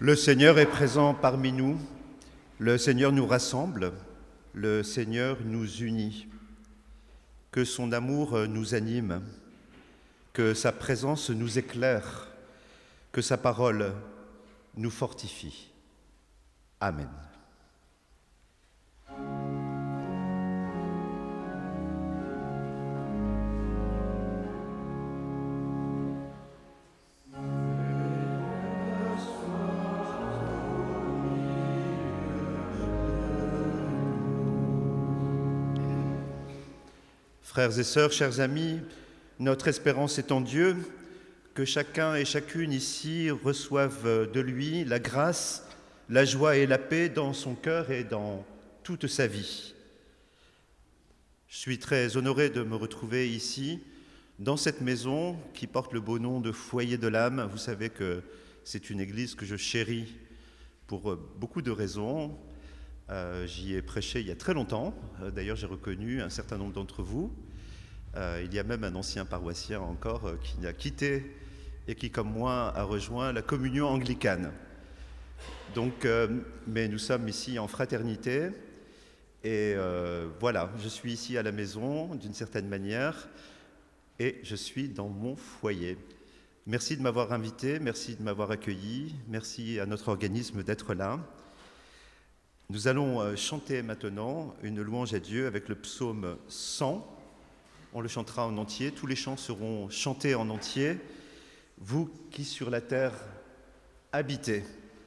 Le Seigneur est présent parmi nous, le Seigneur nous rassemble, le Seigneur nous unit. Que son amour nous anime, que sa présence nous éclaire, que sa parole nous fortifie. Amen. Frères et sœurs, chers amis, notre espérance est en Dieu, que chacun et chacune ici reçoivent de lui la grâce, la joie et la paix dans son cœur et dans toute sa vie. Je suis très honoré de me retrouver ici, dans cette maison qui porte le beau nom de Foyer de l'âme. Vous savez que c'est une église que je chéris pour beaucoup de raisons. J'y ai prêché il y a très longtemps. D'ailleurs, j'ai reconnu un certain nombre d'entre vous. Il y a même un ancien paroissien encore qui a quitté et qui, comme moi, a rejoint la communion anglicane. Donc, mais nous sommes ici en fraternité. Et voilà, je suis ici à la maison, d'une certaine manière, et je suis dans mon foyer. Merci de m'avoir invité, merci de m'avoir accueilli, merci à notre organisme d'être là. Nous allons chanter maintenant une louange à Dieu avec le psaume 100. On le chantera en entier, tous les chants seront chantés en entier. Vous qui sur la terre habitez.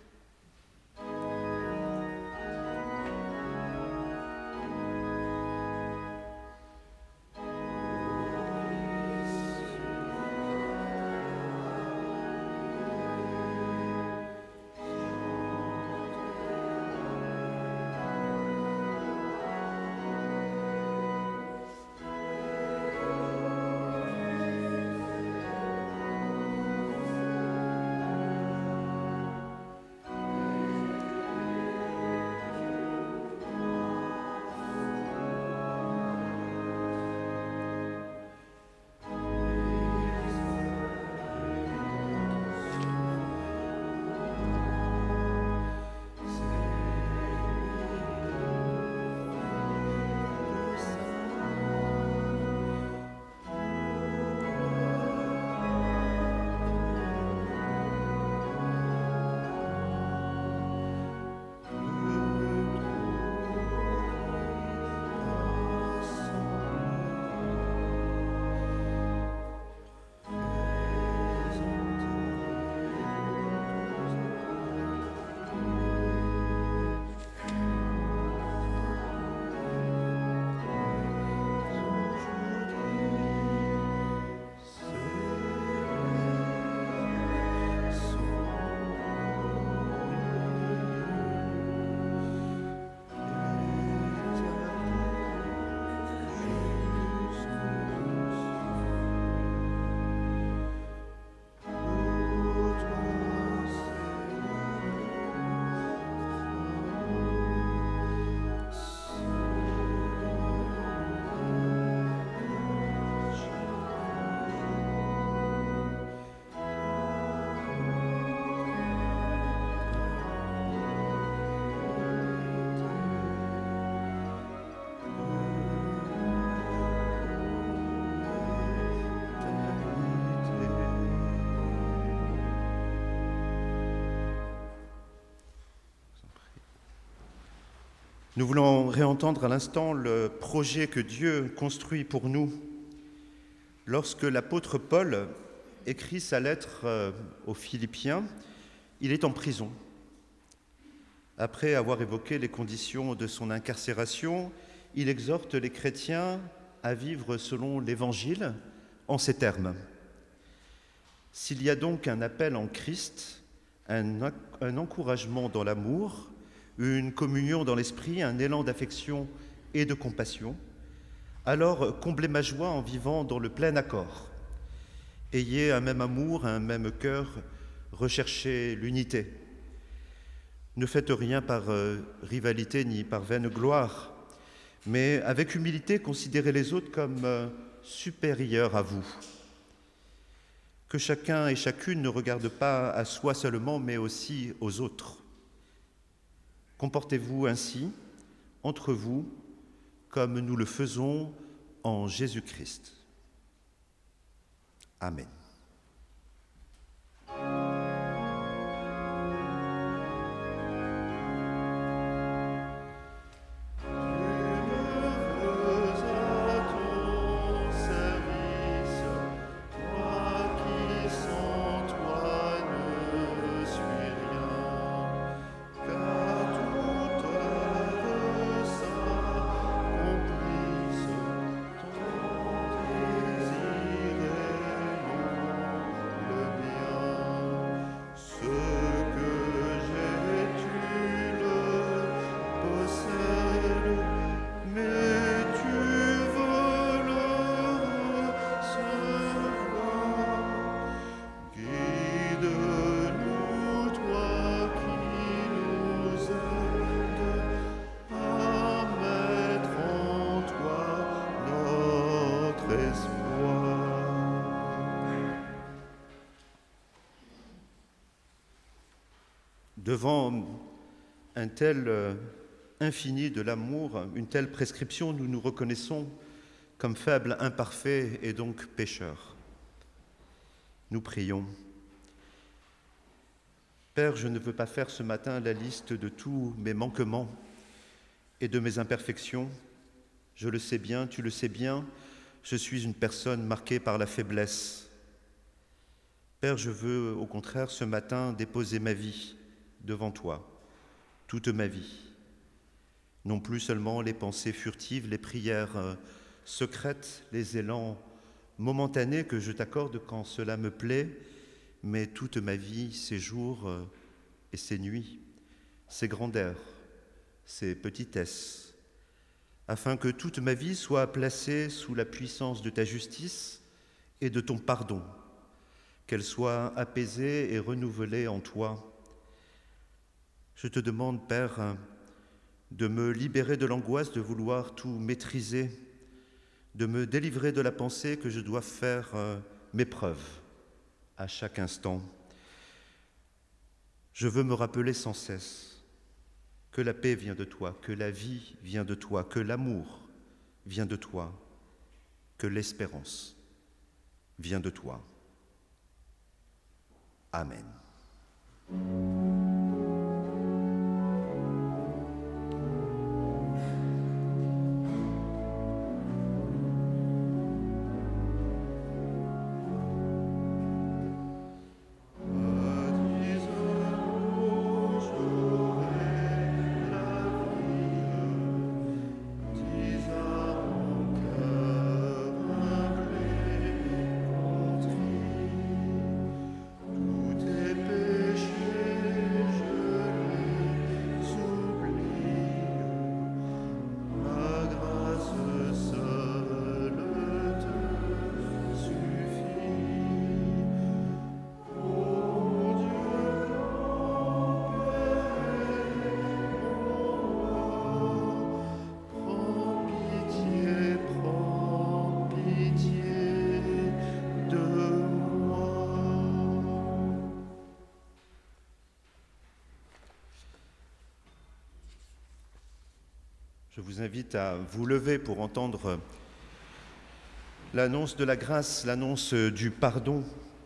Nous voulons réentendre à l'instant le projet que Dieu construit pour nous. Lorsque l'apôtre Paul écrit sa lettre aux Philippiens, il est en prison. Après avoir évoqué les conditions de son incarcération, il exhorte les chrétiens à vivre selon l'Évangile en ces termes. S'il y a donc un appel en Christ, un encouragement dans l'amour, une communion dans l'esprit, un élan d'affection et de compassion, alors comblez ma joie en vivant dans le plein accord. Ayez un même amour, un même cœur, recherchez l'unité. Ne faites rien par rivalité ni par vaine gloire, mais avec humilité, considérez les autres comme supérieurs à vous. Que chacun et chacune ne regarde pas à soi seulement, mais aussi aux autres. Comportez-vous ainsi, entre vous, comme nous le faisons en Jésus-Christ. Amen. Devant un tel infini de l'amour, une telle prescription, nous nous reconnaissons comme faibles, imparfaits et donc pécheurs. Nous prions. Père, je ne veux pas faire ce matin la liste de tous mes manquements et de mes imperfections. Je le sais bien, tu le sais bien, je suis une personne marquée par la faiblesse. Père, je veux au contraire ce matin déposer ma vie devant toi, toute ma vie. Non plus seulement les pensées furtives, les prières secrètes, les élans momentanés que je t'accorde quand cela me plaît, mais toute ma vie, ces jours et ces nuits, ces grandeurs, ces petitesses, afin que toute ma vie soit placée sous la puissance de ta justice et de ton pardon, qu'elle soit apaisée et renouvelée en toi. Je te demande, Père, de me libérer de l'angoisse de vouloir tout maîtriser, de me délivrer de la pensée que je dois faire mes preuves à chaque instant. Je veux me rappeler sans cesse que la paix vient de toi, que la vie vient de toi, que l'amour vient de toi, que l'espérance vient de toi. Amen. Je vous invite à vous lever pour entendre l'annonce de la grâce, l'annonce du pardon.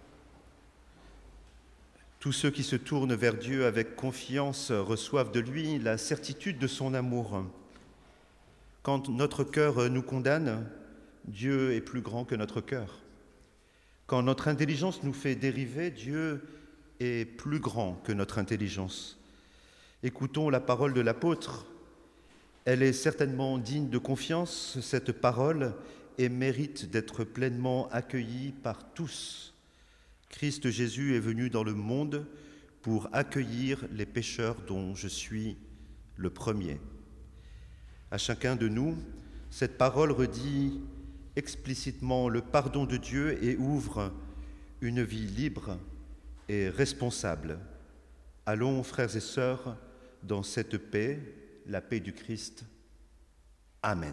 Tous ceux qui se tournent vers Dieu avec confiance reçoivent de lui la certitude de son amour. Quand notre cœur nous condamne, Dieu est plus grand que notre cœur. Quand notre intelligence nous fait dériver, Dieu est plus grand que notre intelligence. Écoutons la parole de l'apôtre. Elle est certainement digne de confiance, cette parole, et mérite d'être pleinement accueillie par tous. Christ Jésus est venu dans le monde pour accueillir les pécheurs dont je suis le premier. À chacun de nous, cette parole redit explicitement le pardon de Dieu et ouvre une vie libre et responsable. Allons, frères et sœurs, dans cette paix, la paix du Christ. Amen.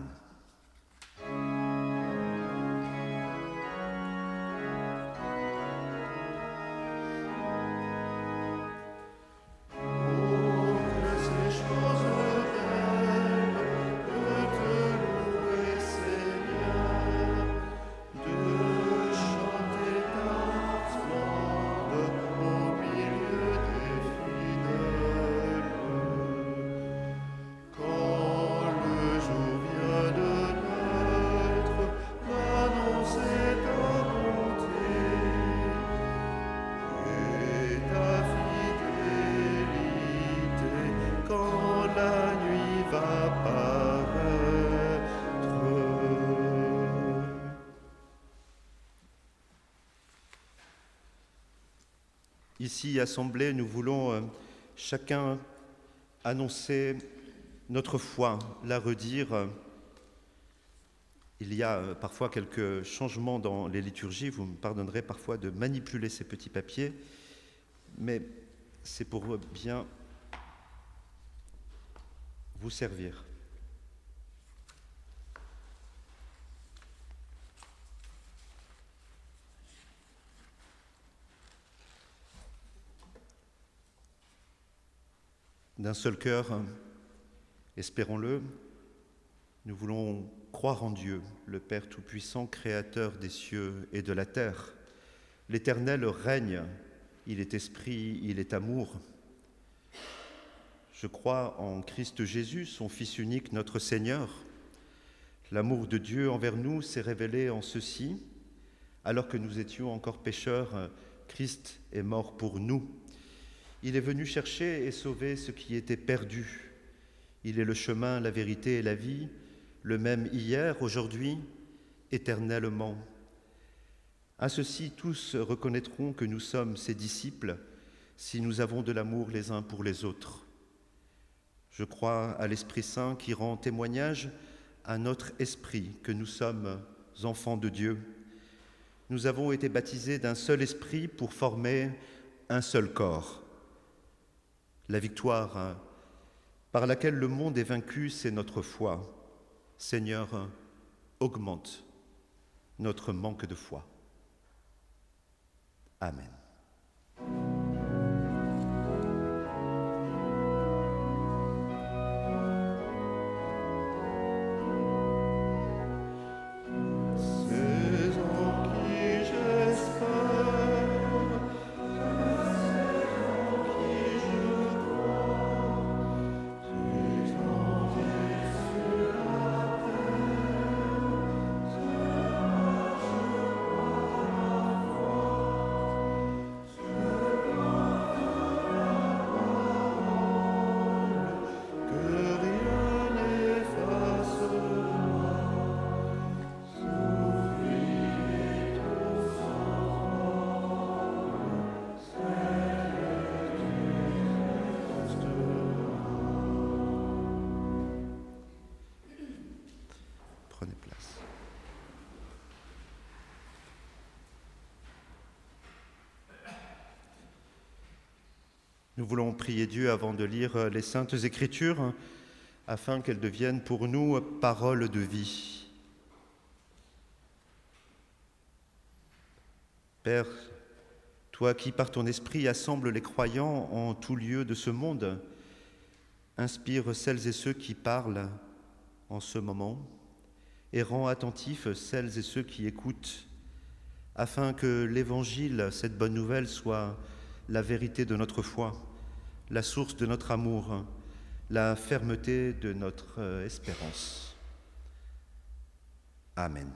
Ici, assemblés, nous voulons chacun annoncer notre foi, la redire. Il y a parfois quelques changements dans les liturgies, vous me pardonnerez parfois de manipuler ces petits papiers, mais c'est pour bien vous servir. D'un seul cœur, espérons-le, nous voulons croire en Dieu, le Père Tout-Puissant, Créateur des cieux et de la terre. L'Éternel règne, il est esprit, il est amour. Je crois en Christ Jésus, son Fils unique, notre Seigneur. L'amour de Dieu envers nous s'est révélé en ceci. Alors que nous étions encore pécheurs, Christ est mort pour nous. Il est venu chercher et sauver ce qui était perdu. Il est le chemin, la vérité et la vie, le même hier, aujourd'hui, éternellement. À ceci, tous reconnaîtront que nous sommes ses disciples si nous avons de l'amour les uns pour les autres. Je crois à l'Esprit Saint qui rend témoignage à notre esprit que nous sommes enfants de Dieu. Nous avons été baptisés d'un seul esprit pour former un seul corps. La victoire par laquelle le monde est vaincu, c'est notre foi. Seigneur, augmente notre manque de foi. Amen. Nous voulons prier Dieu avant de lire les Saintes Écritures, afin qu'elles deviennent pour nous paroles de vie. Père, toi qui par ton esprit assembles les croyants en tout lieu de ce monde, inspire celles et ceux qui parlent en ce moment et rends attentifs celles et ceux qui écoutent, afin que l'Évangile, cette bonne nouvelle, soit la vérité de notre foi, la source de notre amour, la fermeté de notre espérance. Amen.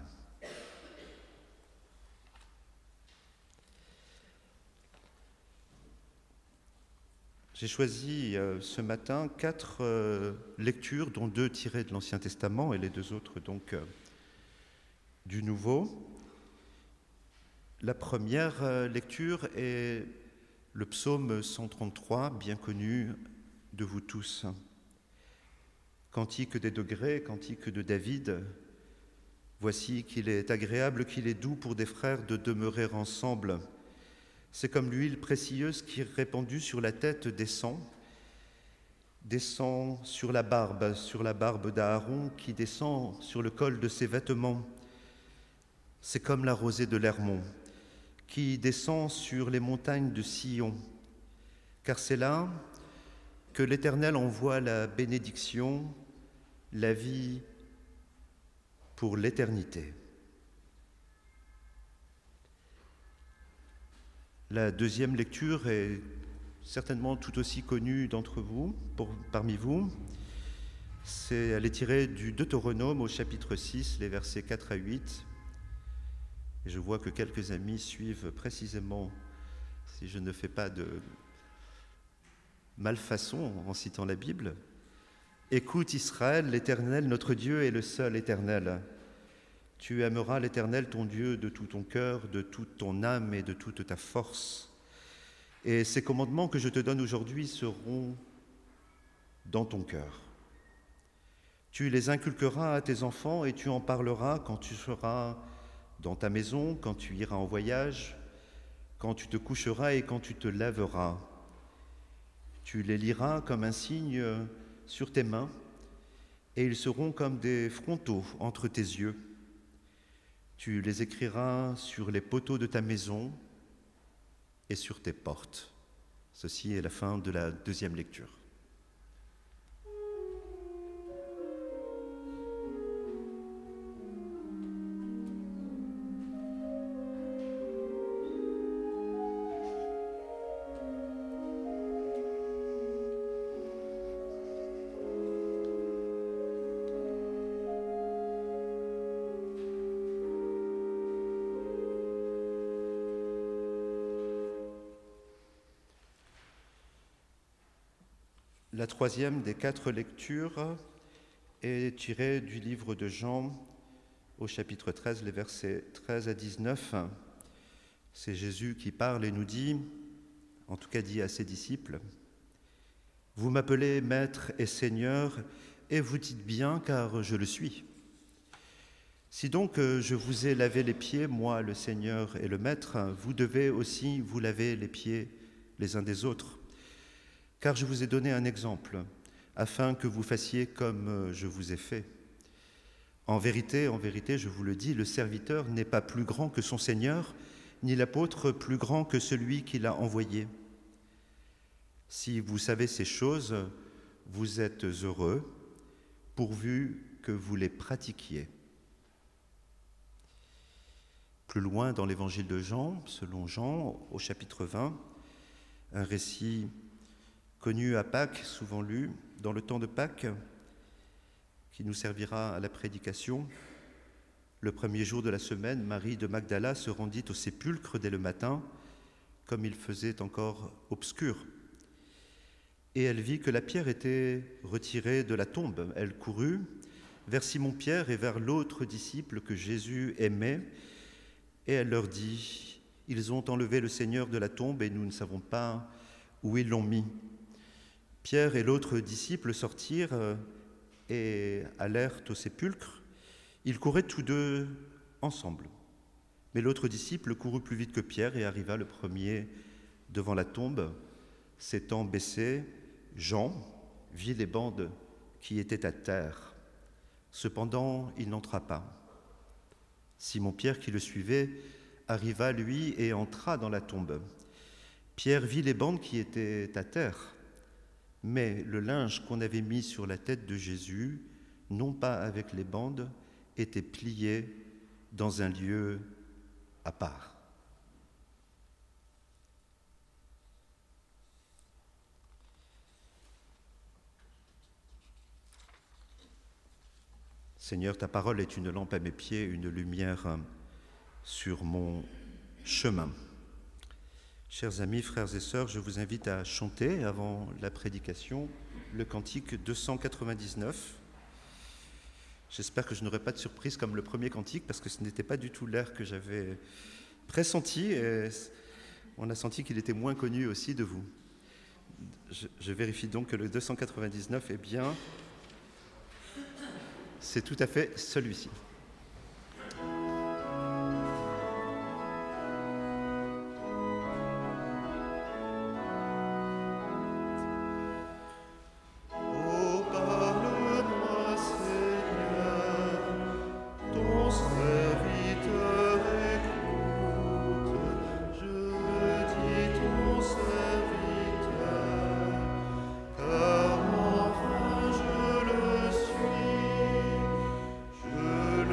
J'ai choisi ce matin 4 lectures, dont 2 tirées de l'Ancien Testament et les 2 autres donc du Nouveau. La première lecture est le psaume 133, bien connu de vous tous. Cantique des degrés, cantique de David. Voici qu'il est agréable, qu'il est doux pour des frères de demeurer ensemble. C'est comme l'huile précieuse qui, répandue sur la tête, descend sur la barbe d'Aaron, qui descend sur le col de ses vêtements. C'est comme la rosée de l'Hermon, qui descend sur les montagnes de Sion, car c'est là que l'Éternel envoie la bénédiction, la vie pour l'éternité. La deuxième lecture est certainement tout aussi connue d'entre vous, parmi vous. Elle est tirée du Deutéronome au chapitre 6, les versets 4 à 8. Et je vois que quelques amis suivent précisément, si je ne fais pas de malfaçon en citant la Bible. Écoute Israël, l'Éternel, notre Dieu, est le seul Éternel. Tu aimeras l'Éternel, ton Dieu, de tout ton cœur, de toute ton âme et de toute ta force. Et ces commandements que je te donne aujourd'hui seront dans ton cœur. Tu les inculqueras à tes enfants et tu en parleras quand tu seras dans ta maison, quand tu iras en voyage, quand tu te coucheras et quand tu te lèveras. Tu les liras comme un signe sur tes mains et ils seront comme des frontaux entre tes yeux. Tu les écriras sur les poteaux de ta maison et sur tes portes. Ceci est la fin de la deuxième lecture. La troisième des 4 lectures est tirée du livre de Jean au chapitre 13, les versets 13 à 19. C'est Jésus qui parle et nous dit, en tout cas dit à ses disciples, « Vous m'appelez Maître et Seigneur, et vous dites bien, car je le suis. Si donc je vous ai lavé les pieds, moi le Seigneur et le Maître, vous devez aussi vous laver les pieds les uns des autres. Car je vous ai donné un exemple, afin que vous fassiez comme je vous ai fait. En vérité, je vous le dis, le serviteur n'est pas plus grand que son Seigneur, ni l'apôtre plus grand que celui qui l'a envoyé. Si vous savez ces choses, vous êtes heureux, pourvu que vous les pratiquiez. » Plus loin dans l'évangile de Jean, selon Jean, au chapitre 20, un récit connu à Pâques, souvent lu dans le temps de Pâques, qui nous servira à la prédication. Le premier jour de la semaine, Marie de Magdala se rendit au sépulcre dès le matin, comme il faisait encore obscur. Et elle vit que la pierre était retirée de la tombe. Elle courut vers Simon-Pierre et vers l'autre disciple que Jésus aimait, et elle leur dit, « Ils ont enlevé le Seigneur de la tombe et nous ne savons pas où ils l'ont mis. » Pierre et l'autre disciple sortirent et allèrent au sépulcre. Ils couraient tous deux ensemble. Mais l'autre disciple courut plus vite que Pierre et arriva le premier devant la tombe. S'étant baissé, Jean vit les bandes qui étaient à terre. Cependant, il n'entra pas. Simon-Pierre, qui le suivait, arriva lui et entra dans la tombe. Pierre vit les bandes qui étaient à terre, mais le linge qu'on avait mis sur la tête de Jésus, non pas avec les bandes, était plié dans un lieu à part. Seigneur, ta parole est une lampe à mes pieds, une lumière sur mon chemin. Chers amis, frères et sœurs, je vous invite à chanter avant la prédication le cantique 299. J'espère que je n'aurai pas de surprise comme le premier cantique, parce que ce n'était pas du tout l'air que j'avais pressenti, et on a senti qu'il était moins connu aussi de vous. Je vérifie donc que le 299 est bien, c'est tout à fait celui-ci. Je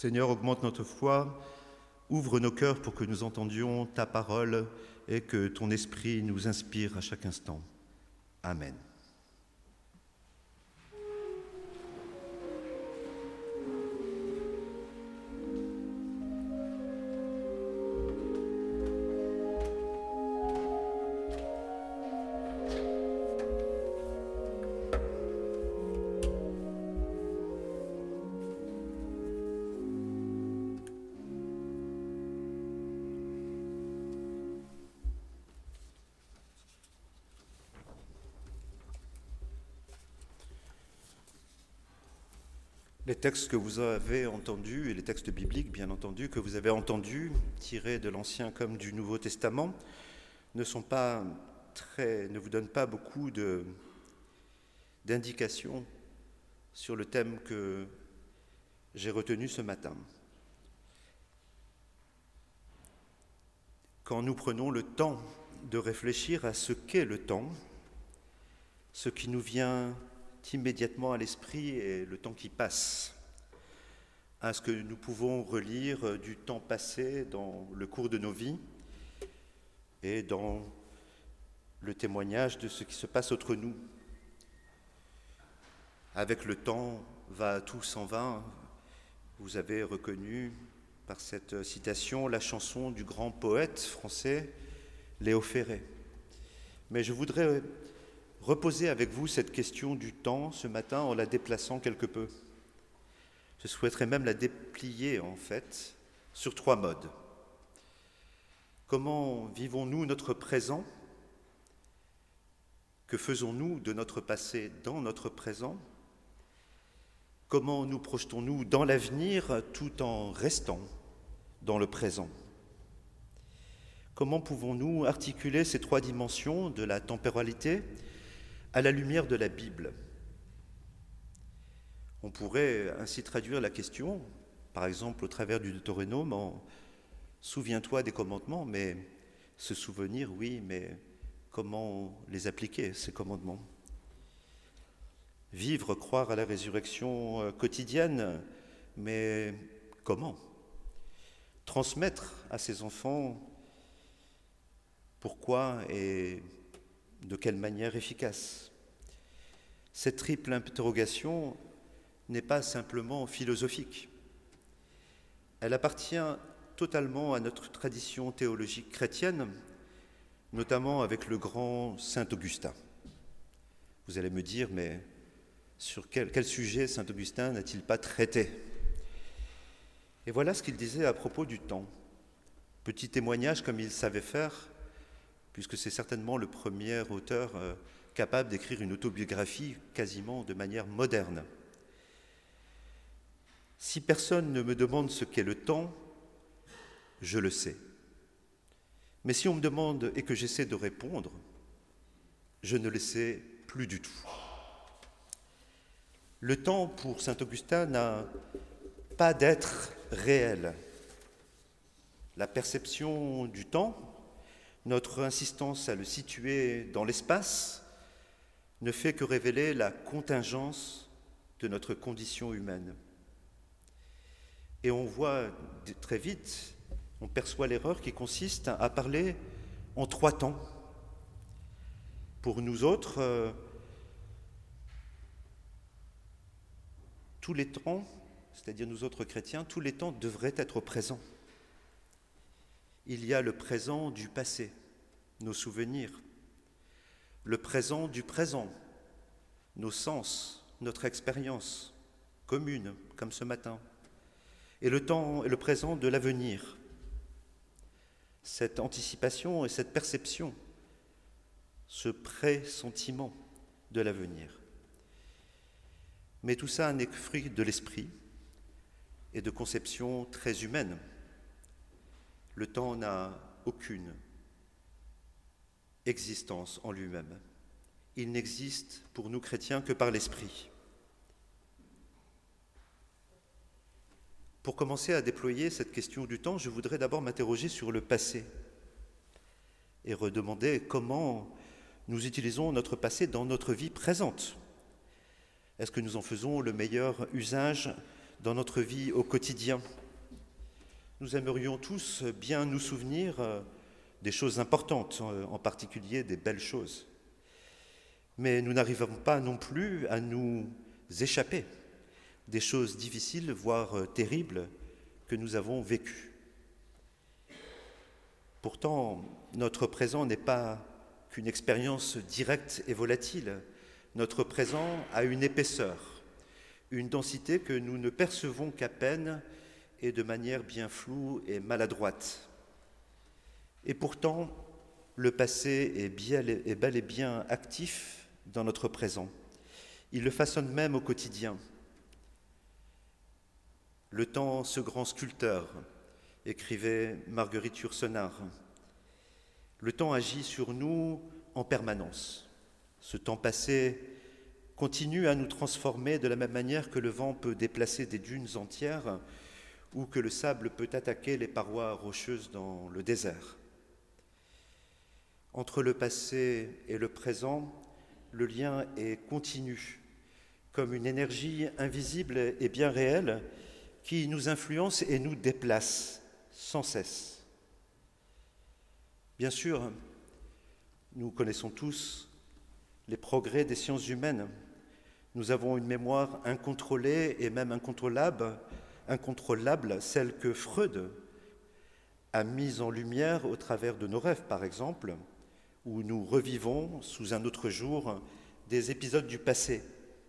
Seigneur, augmente notre foi, ouvre nos cœurs pour que nous entendions ta parole et que ton esprit nous inspire à chaque instant. Amen. Les textes que vous avez entendus, et les textes bibliques, bien entendu, que vous avez entendus, tirés de l'Ancien comme du Nouveau Testament, ne vous donnent pas beaucoup d'indications sur le thème que j'ai retenu ce matin. Quand nous prenons le temps de réfléchir à ce qu'est le temps, ce qui nous vient immédiatement à l'esprit est le temps qui passe, à ce que nous pouvons relire du temps passé dans le cours de nos vies et dans le témoignage de ce qui se passe entre nous. Avec le temps, tout s'en va. Vous avez reconnu par cette citation la chanson du grand poète français Léo Ferré. Mais je voudrais reposer avec vous cette question du temps ce matin en la déplaçant quelque peu. Je souhaiterais même la déplier en fait sur 3 modes. Comment vivons-nous notre présent? Que faisons-nous de notre passé dans notre présent? Comment nous projetons-nous dans l'avenir tout en restant dans le présent? Comment pouvons-nous articuler ces 3 dimensions de la temporalité à la lumière de la Bible? On pourrait ainsi traduire la question, par exemple au travers du Deutéronome, en « Souviens-toi des commandements », mais se souvenir, oui, mais comment les appliquer, ces commandements? Vivre, croire à la résurrection quotidienne, mais comment? Transmettre à ses enfants pourquoi et de quelle manière efficace? Cette triple interrogation n'est pas simplement philosophique. Elle appartient totalement à notre tradition théologique chrétienne, notamment avec le grand saint Augustin. Vous allez me dire, mais sur quel sujet saint Augustin n'a-t-il pas traité? Et voilà ce qu'il disait à propos du temps. Petit témoignage comme il savait faire, puisque c'est certainement le premier auteur capable d'écrire une autobiographie quasiment de manière moderne. Si personne ne me demande ce qu'est le temps, je le sais. Mais si on me demande et que j'essaie de répondre, je ne le sais plus du tout. Le temps, pour saint Augustin, n'a pas d'être réel. La perception du temps, notre insistance à le situer dans l'espace, ne fait que révéler la contingence de notre condition humaine. Et on voit très vite, on perçoit l'erreur qui consiste à parler en 3 temps. Pour nous autres, tous les temps, c'est-à-dire nous autres chrétiens, tous les temps devraient être présents. Il y a le présent du passé, nos souvenirs, le présent du présent, nos sens, notre expérience commune, comme ce matin, et le temps et le présent de l'avenir. Cette anticipation et cette perception, ce pressentiment de l'avenir. Mais tout ça n'est que fruit de l'esprit et de conceptions très humaines. Le temps n'a aucune existence en lui-même. Il n'existe pour nous chrétiens que par l'esprit. Pour commencer à déployer cette question du temps, je voudrais d'abord m'interroger sur le passé et redemander comment nous utilisons notre passé dans notre vie présente. Est-ce que nous en faisons le meilleur usage dans notre vie au quotidien. Nous aimerions tous bien nous souvenir des choses importantes, en particulier des belles choses. Mais nous n'arrivons pas non plus à nous échapper des choses difficiles, voire terribles, que nous avons vécues. Pourtant, notre présent n'est pas qu'une expérience directe et volatile. Notre présent a une épaisseur, une densité que nous ne percevons qu'à peine et de manière bien floue et maladroite. Et pourtant, le passé est bel et bien actif dans notre présent. Il le façonne même au quotidien. Le temps, ce grand sculpteur, écrivait Marguerite Yourcenar. Le temps agit sur nous en permanence. Ce temps passé continue à nous transformer de la même manière que le vent peut déplacer des dunes entières ou que le sable peut attaquer les parois rocheuses dans le désert. Entre le passé et le présent, le lien est continu, comme une énergie invisible et bien réelle qui nous influence et nous déplace sans cesse. Bien sûr, nous connaissons tous les progrès des sciences humaines. Nous avons une mémoire incontrôlée et même incontrôlable, celle que Freud a mise en lumière au travers de nos rêves, par exemple, où nous revivons sous un autre jour des épisodes du passé.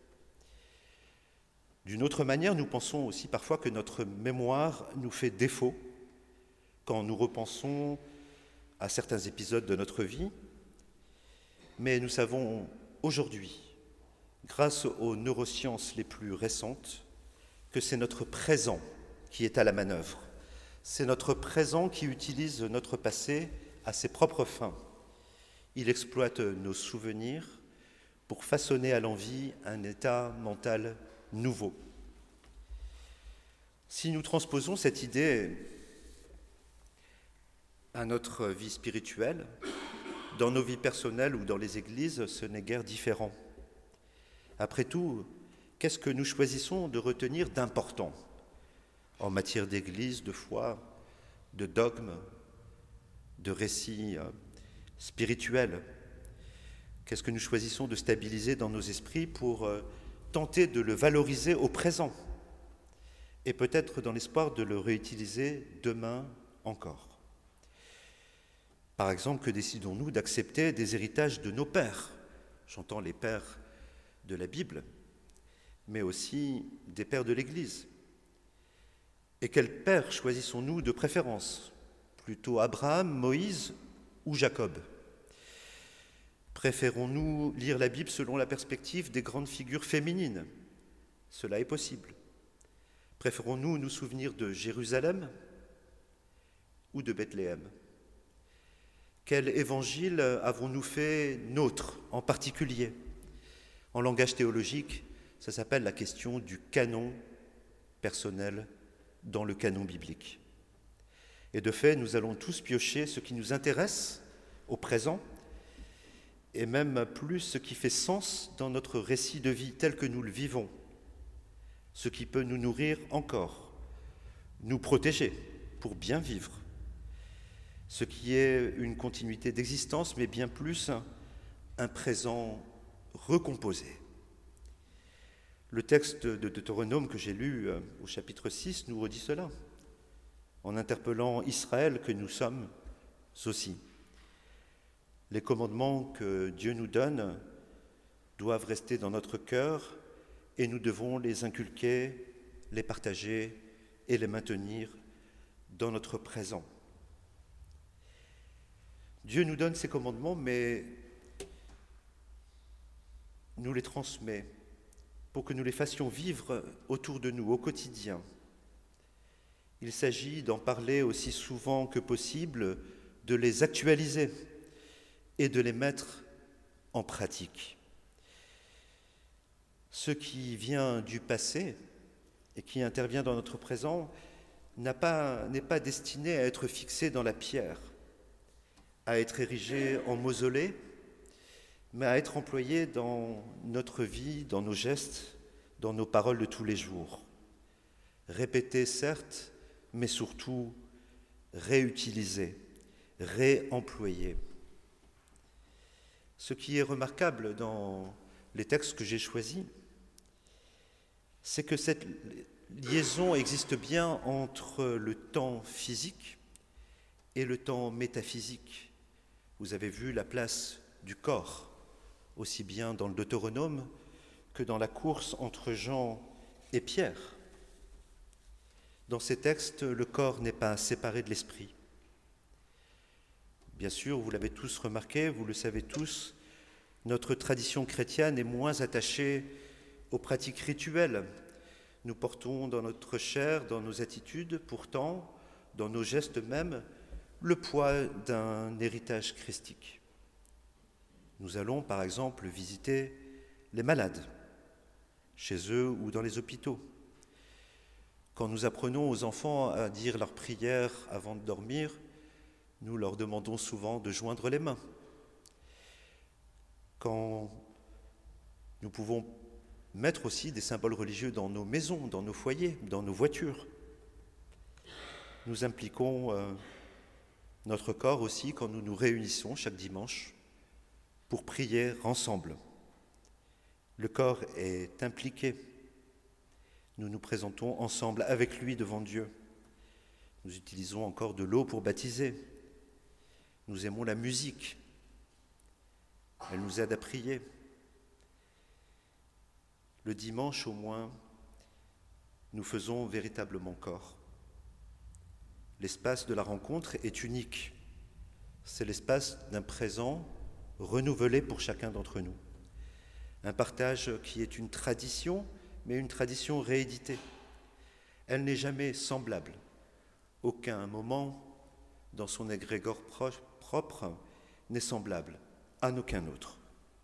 D'une autre manière, nous pensons aussi parfois que notre mémoire nous fait défaut quand nous repensons à certains épisodes de notre vie, mais nous savons aujourd'hui, grâce aux neurosciences les plus récentes, que c'est notre présent qui est à la manœuvre. C'est notre présent qui utilise notre passé à ses propres fins. Il exploite nos souvenirs pour façonner à l'envi un état mental nouveau. Si nous transposons cette idée à notre vie spirituelle, dans nos vies personnelles ou dans les églises, ce n'est guère différent. Après tout, qu'est-ce que nous choisissons de retenir d'important en matière d'église, de foi, de dogme, de récits spirituels? Qu'est-ce que nous choisissons de stabiliser dans nos esprits pour tenter de le valoriser au présent et peut-être dans l'espoir de le réutiliser demain encore? Par exemple, que décidons-nous d'accepter des héritages de nos pères? J'entends les pères de la Bible, mais aussi des pères de l'Église. Et quel père choisissons-nous de préférence? Plutôt Abraham, Moïse ou Jacob? Préférons-nous lire la Bible selon la perspective des grandes figures féminines? Cela est possible. Préférons-nous nous souvenir de Jérusalem ou de Bethléem? Quel évangile avons-nous fait nôtre en particulier? En langage théologique, ça s'appelle la question du canon personnel dans le canon biblique. Et de fait, nous allons tous piocher ce qui nous intéresse au présent et même plus ce qui fait sens dans notre récit de vie tel que nous le vivons, ce qui peut nous nourrir encore, nous protéger pour bien vivre, ce qui est une continuité d'existence, mais bien plus un présent recomposé. Le texte de Deutéronome que j'ai lu au chapitre 6 nous redit cela, en interpellant Israël que nous sommes aussi. Les commandements que Dieu nous donne doivent rester dans notre cœur et nous devons les inculquer, les partager et les maintenir dans notre présent. Dieu nous donne ces commandements, mais nous les transmet pour que nous les fassions vivre autour de nous, au quotidien. Il s'agit d'en parler aussi souvent que possible, de les actualiser et de les mettre en pratique. Ce qui vient du passé et qui intervient dans notre présent n'est pas destiné à être fixé dans la pierre, à être érigé en mausolée, mais à être employé dans notre vie, dans nos gestes, dans nos paroles de tous les jours. répété certes, mais surtout réutilisé, réemployé. Ce qui est remarquable dans les textes que j'ai choisis, c'est que cette liaison existe bien entre le temps physique et le temps métaphysique. Vous avez vu la place du corps, aussi bien dans le Deutéronome que dans la course entre Jean et Pierre. Dans ces textes, le corps n'est pas séparé de l'esprit. Bien sûr, vous l'avez tous remarqué, vous le savez tous, notre tradition chrétienne est moins attachée aux pratiques rituelles. Nous portons dans notre chair, dans nos attitudes, pourtant, dans nos gestes même, le poids d'un héritage christique. Nous allons, par exemple, visiter les malades, chez eux ou dans les hôpitaux. Quand nous apprenons aux enfants à dire leurs prières avant de dormir, nous leur demandons souvent de joindre les mains. Quand nous pouvons mettre aussi des symboles religieux dans nos maisons, dans nos foyers, dans nos voitures, nous impliquons notre corps aussi quand nous nous réunissons chaque dimanche pour prier ensemble. Le corps est impliqué. Nous nous présentons ensemble avec lui devant Dieu. Nous utilisons encore de l'eau pour baptiser. Nous aimons la musique. Elle nous aide à prier. Le dimanche, au moins, nous faisons véritablement corps. L'espace de la rencontre est unique. C'est l'espace d'un présent renouvelé pour chacun d'entre nous. Un partage qui est une tradition, mais une tradition rééditée. Elle n'est jamais semblable. Aucun moment dans son égrégore propre n'est semblable à aucun autre.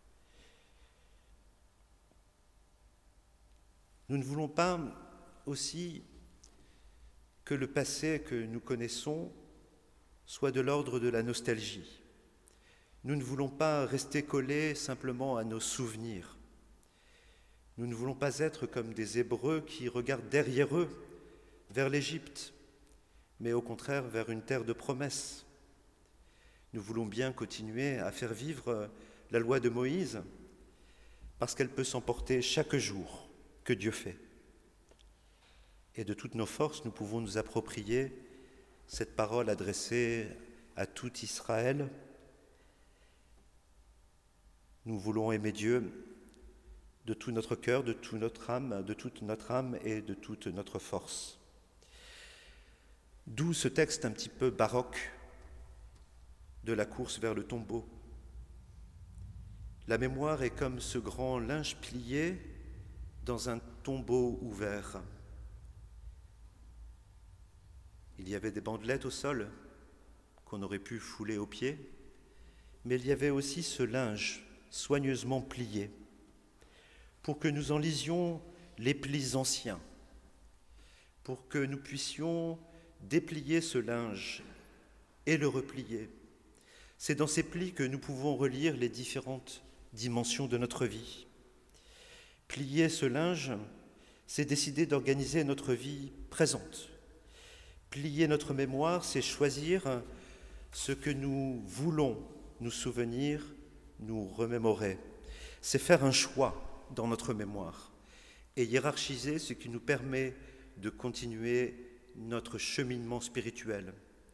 Nous ne voulons pas aussi que le passé que nous connaissons soit de l'ordre de la nostalgie. Nous ne voulons pas rester collés simplement à nos souvenirs. Nous ne voulons pas être comme des Hébreux qui regardent derrière eux, vers l'Égypte, mais au contraire vers une terre de promesses. Nous voulons bien continuer à faire vivre la loi de Moïse, parce qu'elle peut s'emporter chaque jour que Dieu fait. Et de toutes nos forces, nous pouvons nous approprier cette parole adressée à tout Israël. Nous voulons aimer Dieu de tout notre cœur, de toute notre âme et de toute notre force. D'où ce texte un petit peu baroque de la course vers le tombeau. La mémoire est comme ce grand linge plié dans un tombeau ouvert. Il y avait des bandelettes au sol qu'on aurait pu fouler aux pieds, mais il y avait aussi ce linge soigneusement plié pour que nous en lisions les plis anciens, pour que nous puissions déplier ce linge et le replier. C'est dans ces plis que nous pouvons relire les différentes dimensions de notre vie. Plier ce linge, c'est décider d'organiser notre vie présente. Plier notre mémoire, c'est choisir ce que nous voulons nous souvenir, nous remémorer. C'est faire un choix dans notre mémoire et hiérarchiser ce qui nous permet de continuer notre cheminement spirituel.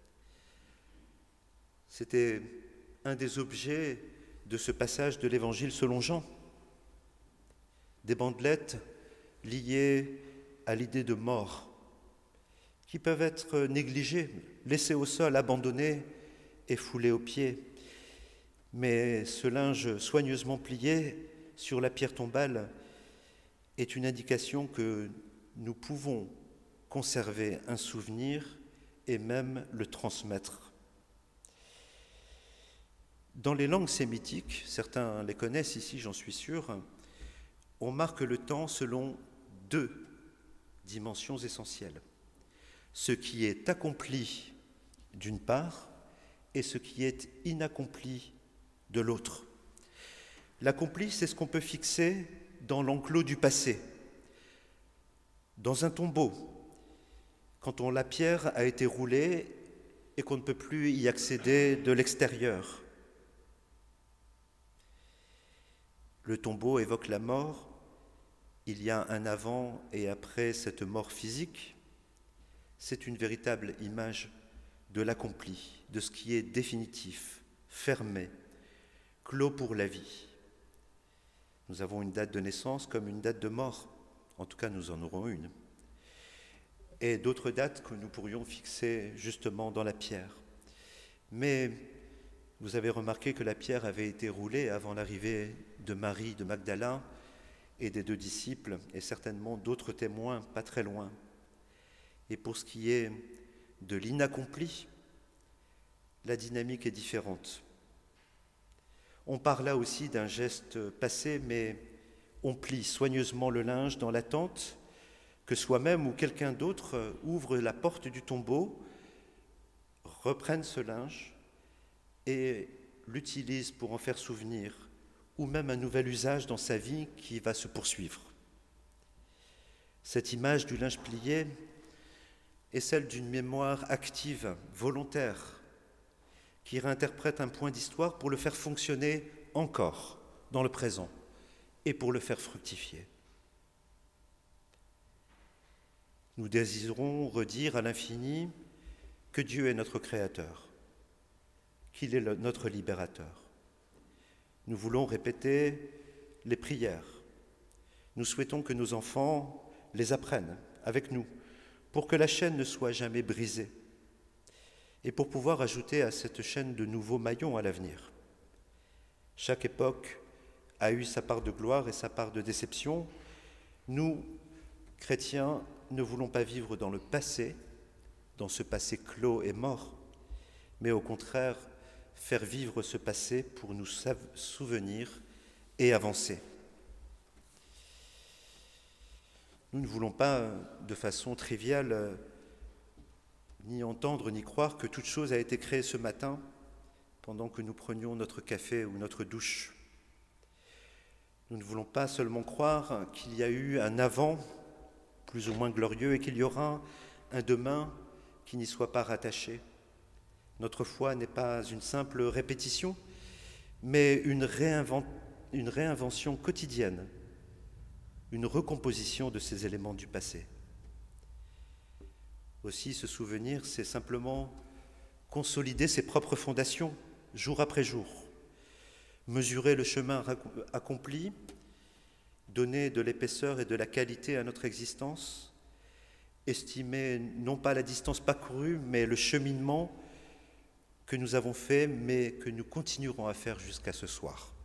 C'était un des objets de ce passage de l'Évangile selon Jean. Des bandelettes liées à l'idée de mort, qui peuvent être négligées, laissées au sol, abandonnées et foulées aux pieds. Mais ce linge soigneusement plié sur la pierre tombale est une indication que nous pouvons conserver un souvenir et même le transmettre. Dans les langues sémitiques, certains les connaissent ici, j'en suis sûr, on marque le temps selon deux dimensions essentielles. Ce qui est accompli d'une part et ce qui est inaccompli de l'autre. L'accompli, c'est ce qu'on peut fixer dans l'enclos du passé, dans un tombeau. quand la pierre a été roulée et qu'on ne peut plus y accéder de l'extérieur. Le tombeau évoque la mort. Il y a un avant et après cette mort physique. C'est une véritable image de l'accompli, de ce qui est définitif, fermé, clos pour la vie. Nous avons une date de naissance comme une date de mort. En tout cas, nous en aurons une. Et d'autres dates que nous pourrions fixer justement dans la pierre. Mais vous avez remarqué que la pierre avait été roulée avant l'arrivée de Marie de Magdala et des 2 disciples, et certainement d'autres témoins pas très loin. Et pour ce qui est de l'inaccompli, la dynamique est différente. On parle là aussi d'un geste passé, mais on plie soigneusement le linge dans l'attente que soi-même ou quelqu'un d'autre ouvre la porte du tombeau, reprenne ce linge et l'utilise pour en faire souvenir, ou même un nouvel usage dans sa vie qui va se poursuivre. Cette image du linge plié est celle d'une mémoire active, volontaire, qui réinterprète un point d'histoire pour le faire fonctionner encore dans le présent et pour le faire fructifier. Nous désirons redire à l'infini que Dieu est notre Créateur, qu'il est notre Libérateur. Nous voulons répéter les prières. Nous souhaitons que nos enfants les apprennent avec nous pour que la chaîne ne soit jamais brisée et pour pouvoir ajouter à cette chaîne de nouveaux maillons à l'avenir. Chaque époque a eu sa part de gloire et sa part de déception. Nous, chrétiens, ne voulons pas vivre dans le passé, dans ce passé clos et mort, mais au contraire, faire vivre ce passé pour nous souvenir et avancer. Nous ne voulons pas, de façon triviale, ni entendre ni croire que toute chose a été créée ce matin pendant que nous prenions notre café ou notre douche. Nous ne voulons pas seulement croire qu'il y a eu un avant plus ou moins glorieux et qu'il y aura un demain qui n'y soit pas rattaché. Notre foi n'est pas une simple répétition, mais une réinvention quotidienne, une recomposition de ces éléments du passé. Aussi, ce souvenir, c'est simplement consolider ses propres fondations, jour après jour, mesurer le chemin accompli, donner de l'épaisseur et de la qualité à notre existence, estimer non pas la distance parcourue, mais le cheminement que nous avons fait, mais que nous continuerons à faire jusqu'à ce soir.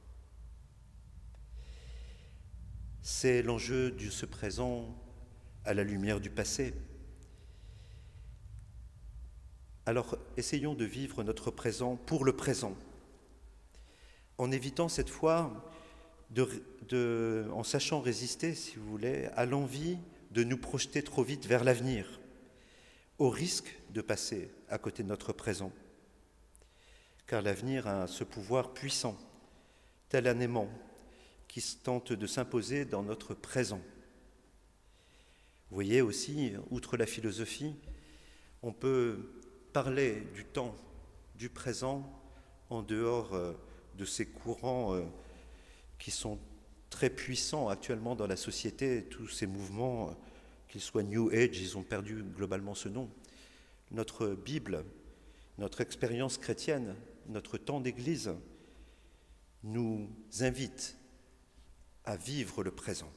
C'est l'enjeu de ce présent à la lumière du passé. Alors, essayons de vivre notre présent pour le présent, en évitant cette fois, en sachant résister, si vous voulez, à l'envie de nous projeter trop vite vers l'avenir, au risque de passer à côté de notre présent. Car l'avenir a ce pouvoir puissant, tel un aimant qui tente de s'imposer dans notre présent. Vous voyez aussi, outre la philosophie, on peut parler du temps, du présent, en dehors de ces courants qui sont très puissants actuellement dans la société, tous ces mouvements, qu'ils soient New Age, ils ont perdu globalement ce nom. Notre Bible, notre expérience chrétienne, notre temps d'Église nous invite à vivre le présent.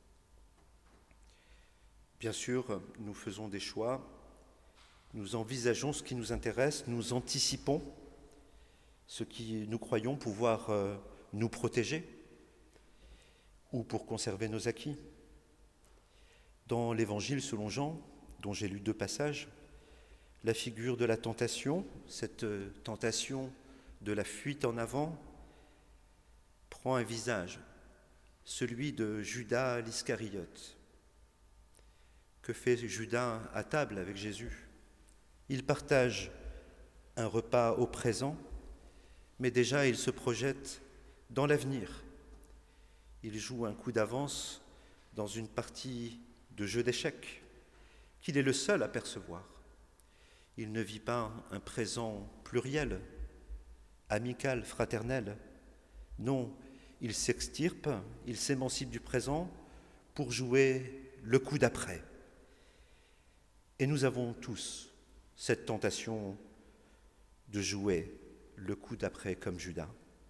Bien sûr, nous faisons des choix, nous envisageons ce qui nous intéresse, nous anticipons ce qui nous croyons pouvoir nous protéger ou pour conserver nos acquis. Dans l'Évangile selon Jean, dont j'ai lu 2 passages, la figure de la tentation, cette tentation de la fuite en avant, prend un visage, celui de Judas l'Iscariote. Que fait Judas à table avec Jésus ? Il partage un repas au présent, mais déjà il se projette dans l'avenir. Il joue un coup d'avance dans une partie de jeu d'échecs qu'il est le seul à percevoir. Il ne vit pas un présent pluriel, amical, fraternel. Non, il s'extirpe, il s'émancipe du présent pour jouer le coup d'après. Et nous avons tous cette tentation de jouer le coup d'après comme Judas.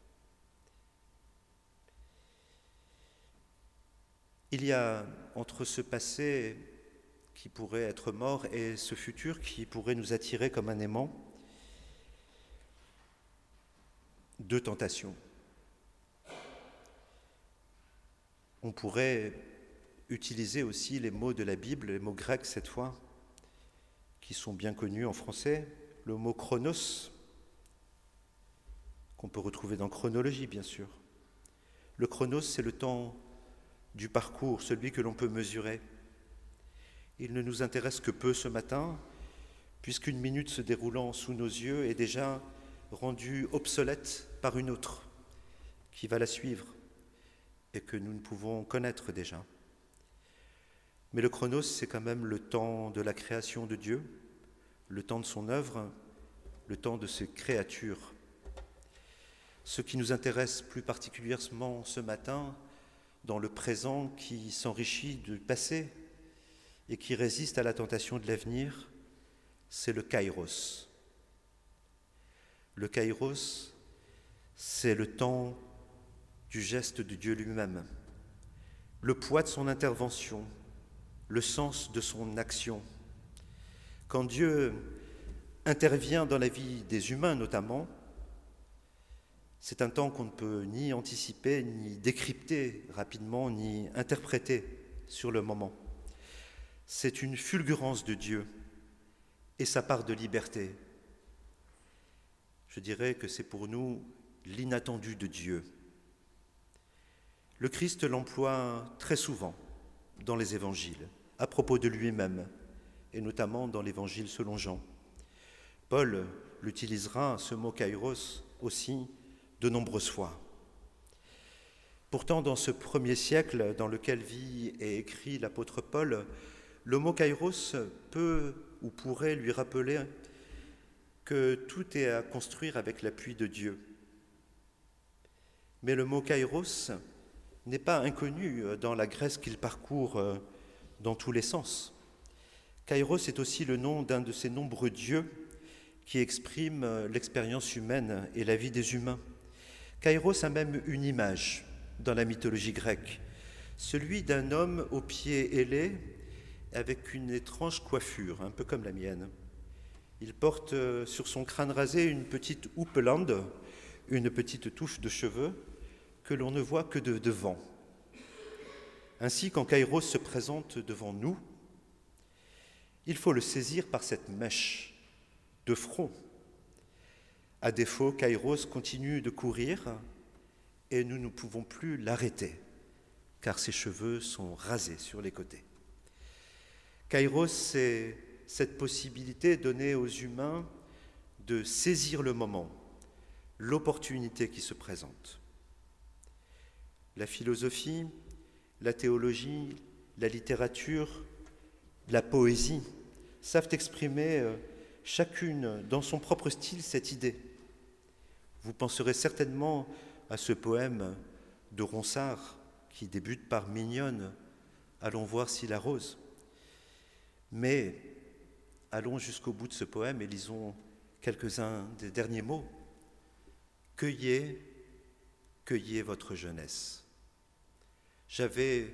Il y a entre ce passé qui pourrait être mort et ce futur qui pourrait nous attirer comme un aimant, deux tentations. On pourrait utiliser aussi les mots de la Bible, les mots grecs cette fois, qui sont bien connus en français, le mot chronos, qu'on peut retrouver dans chronologie bien sûr. Le chronos, c'est le temps du parcours, celui que l'on peut mesurer. Il ne nous intéresse que peu ce matin, puisqu'une minute se déroulant sous nos yeux est déjà rendue obsolète par une autre qui va la suivre et que nous ne pouvons connaître déjà. Mais le chronos, c'est quand même le temps de la création de Dieu, le temps de son œuvre, le temps de ses créatures. Ce qui nous intéresse plus particulièrement ce matin, dans le présent qui s'enrichit du passé et qui résiste à la tentation de l'avenir, c'est le kairos. Le kairos, c'est le temps du geste de Dieu lui-même, le poids de son intervention, le sens de son action. Quand Dieu intervient dans la vie des humains notamment, c'est un temps qu'on ne peut ni anticiper, ni décrypter rapidement, ni interpréter sur le moment. C'est une fulgurance de Dieu et sa part de liberté. Je dirais que c'est pour nous l'inattendu de Dieu. Le Christ l'emploie très souvent dans les évangiles, à propos de lui-même, et notamment dans l'évangile selon Jean. Paul l'utilisera, ce mot kairos, aussi de nombreuses fois. Pourtant, dans ce premier siècle dans lequel vit et écrit l'apôtre Paul, le mot kairos peut ou pourrait lui rappeler que tout est à construire avec l'appui de Dieu. Mais le mot kairos n'est pas inconnu dans la Grèce qu'il parcourt dans tous les sens. Kairos est aussi le nom d'un de ces nombreux dieux qui expriment l'expérience humaine et la vie des humains. Kairos a même une image dans la mythologie grecque, celui d'un homme aux pieds ailés avec une étrange coiffure, un peu comme la mienne. Il porte sur son crâne rasé une petite houppelande, une petite touffe de cheveux que l'on ne voit que de devant. Ainsi, quand Kairos se présente devant nous, il faut le saisir par cette mèche de front. À défaut, Kairos continue de courir et nous ne pouvons plus l'arrêter, car ses cheveux sont rasés sur les côtés. Kairos, c'est cette possibilité donnée aux humains de saisir le moment, l'opportunité qui se présente. La philosophie, la théologie, la littérature, la poésie savent exprimer chacune dans son propre style cette idée. Vous penserez certainement à ce poème de Ronsard qui débute par « Mignonne, allons voir si la rose ». Mais allons jusqu'au bout de ce poème et lisons quelques-uns des derniers mots. « Cueillez, cueillez votre jeunesse ». J'avais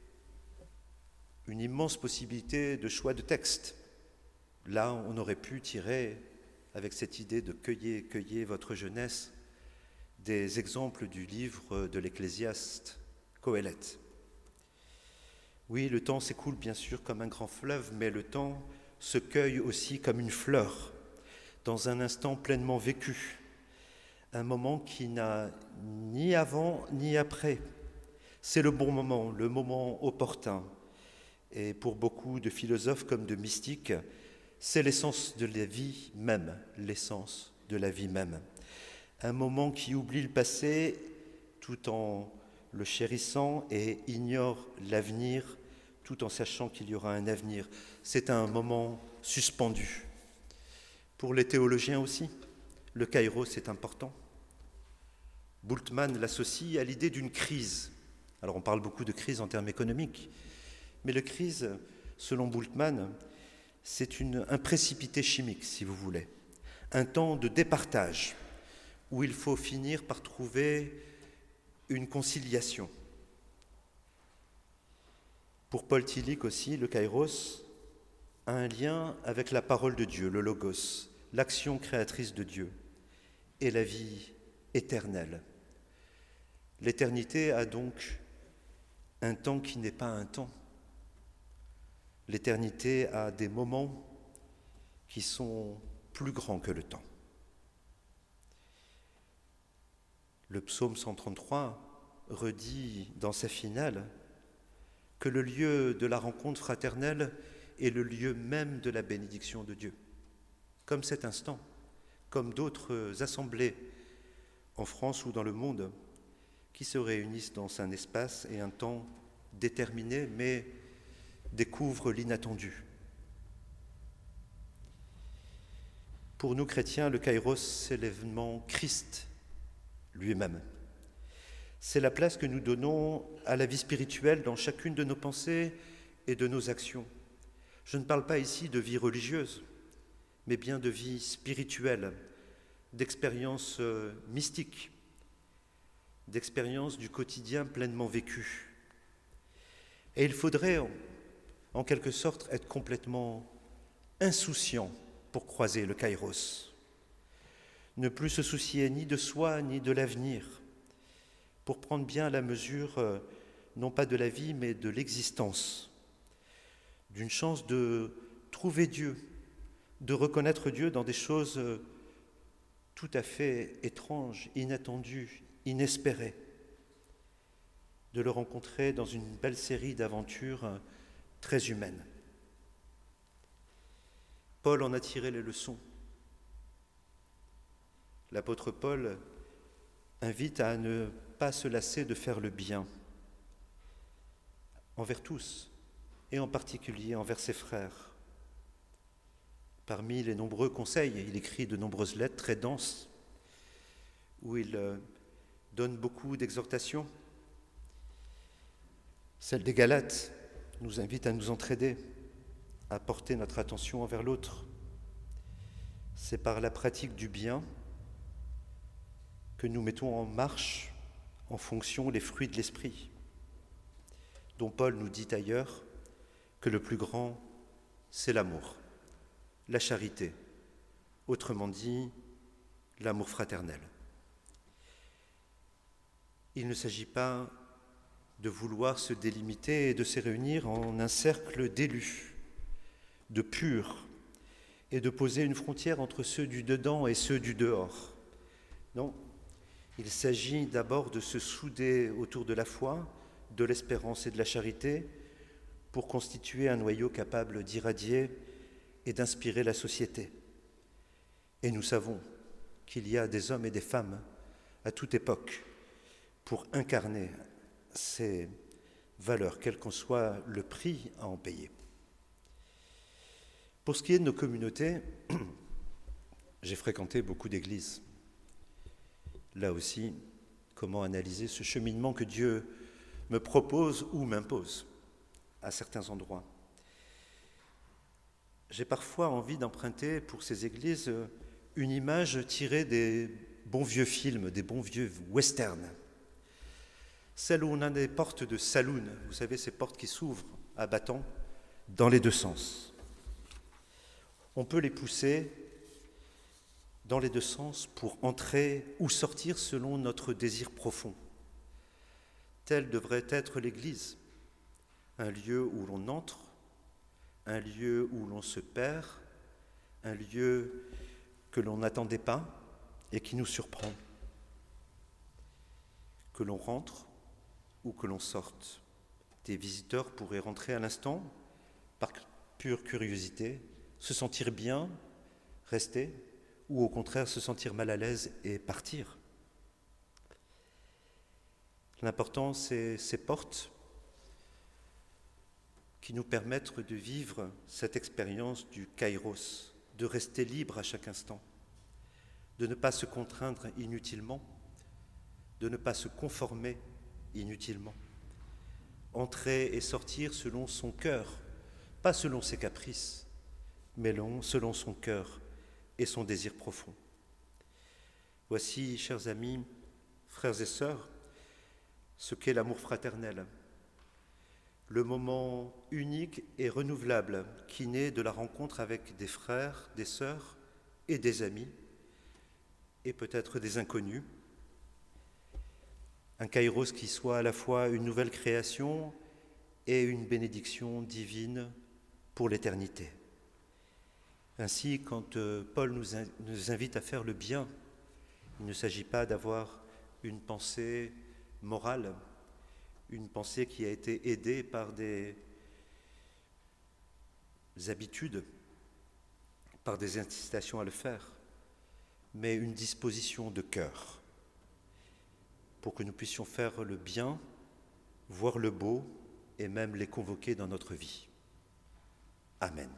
une immense possibilité de choix de texte. Là, on aurait pu tirer, avec cette idée de « cueillez, cueillez votre jeunesse », des exemples du livre de l'Ecclésiaste, Qoéleth. Oui, le temps s'écoule bien sûr comme un grand fleuve, mais le temps se cueille aussi comme une fleur, dans un instant pleinement vécu, un moment qui n'a ni avant ni après. C'est le bon moment, le moment opportun. Et pour beaucoup de philosophes comme de mystiques, c'est l'essence de la vie même, l'essence de la vie même. Un moment qui oublie le passé tout en le chérissant et ignore l'avenir tout en sachant qu'il y aura un avenir. C'est un moment suspendu. Pour les théologiens aussi, le kairos est important. Bultmann l'associe à l'idée d'une crise. Alors on parle beaucoup de crise en termes économiques, mais la crise, selon Bultmann, c'est un précipité chimique, si vous voulez, un temps de départage où il faut finir par trouver une conciliation. Pour Paul Tillich aussi, le kairos a un lien avec la parole de Dieu, le logos, l'action créatrice de Dieu et la vie éternelle. L'éternité a donc un temps qui n'est pas un temps. L'éternité a des moments qui sont plus grands que le temps. Le psaume 133 redit dans sa finale que le lieu de la rencontre fraternelle est le lieu même de la bénédiction de Dieu. Comme cet instant, comme d'autres assemblées en France ou dans le monde qui se réunissent dans un espace et un temps déterminé, mais découvrent l'inattendu. Pour nous chrétiens, le kairos, c'est l'événement Christ lui-même. C'est la place que nous donnons à la vie spirituelle dans chacune de nos pensées et de nos actions. Je ne parle pas ici de vie religieuse, mais bien de vie spirituelle, d'expérience mystique, d'expérience du quotidien pleinement vécu. Et il faudrait, en quelque sorte, être complètement insouciant pour croiser le kairos. Ne plus se soucier ni de soi ni de l'avenir, pour prendre bien la mesure, non pas de la vie, mais de l'existence, d'une chance de trouver Dieu, de reconnaître Dieu dans des choses tout à fait étranges, inattendues, inespérées, de le rencontrer dans une belle série d'aventures très humaines. Paul en a tiré les leçons. L'apôtre Paul invite à ne pas se lasser de faire le bien envers tous, et en particulier envers ses frères. Parmi les nombreux conseils, il écrit de nombreuses lettres très denses, où il donne beaucoup d'exhortations. Celle des Galates nous invite à nous entraider, à porter notre attention envers l'autre. C'est par la pratique du bien que nous mettons en marche, en fonction, les fruits de l'esprit, dont Paul nous dit ailleurs que le plus grand, c'est l'amour, la charité, autrement dit, l'amour fraternel. Il ne s'agit pas de vouloir se délimiter et de se réunir en un cercle d'élus, de purs, et de poser une frontière entre ceux du dedans et ceux du dehors. Non, il s'agit d'abord de se souder autour de la foi, de l'espérance et de la charité pour constituer un noyau capable d'irradier et d'inspirer la société. Et nous savons qu'il y a des hommes et des femmes à toute époque pour incarner ces valeurs, quel qu'en soit le prix à en payer. Pour ce qui est de nos communautés, j'ai fréquenté beaucoup d'églises. Là aussi, comment analyser ce cheminement que Dieu me propose ou m'impose à certains endroits. J'ai parfois envie d'emprunter pour ces églises une image tirée des bons vieux films, des bons vieux westerns. Celle où on a des portes de saloon, vous savez, ces portes qui s'ouvrent à battants dans les deux sens. On peut les pousser dans les deux sens pour entrer ou sortir selon notre désir profond. Telle devrait être l'Église, un lieu où l'on entre, un lieu où l'on se perd, un lieu que l'on n'attendait pas et qui nous surprend. Que l'on rentre ou que l'on sorte. Des visiteurs pourraient rentrer à l'instant par pure curiosité, se sentir bien, rester, ou au contraire se sentir mal à l'aise et partir. L'important, c'est ces portes qui nous permettent de vivre cette expérience du kairos, de rester libre à chaque instant, de ne pas se contraindre inutilement, de ne pas se conformer inutilement, entrer et sortir selon son cœur, pas selon ses caprices, mais selon son cœur et son désir profond. Voici, chers amis, frères et sœurs, ce qu'est l'amour fraternel, le moment unique et renouvelable qui naît de la rencontre avec des frères, des sœurs et des amis, et peut-être des inconnus. Un kairos qui soit à la fois une nouvelle création et une bénédiction divine pour l'éternité. Ainsi, quand Paul nous invite à faire le bien, il ne s'agit pas d'avoir une pensée morale, une pensée qui a été aidée par des habitudes, par des incitations à le faire, mais une disposition de cœur pour que nous puissions faire le bien, voir le beau et même les convoquer dans notre vie. Amen.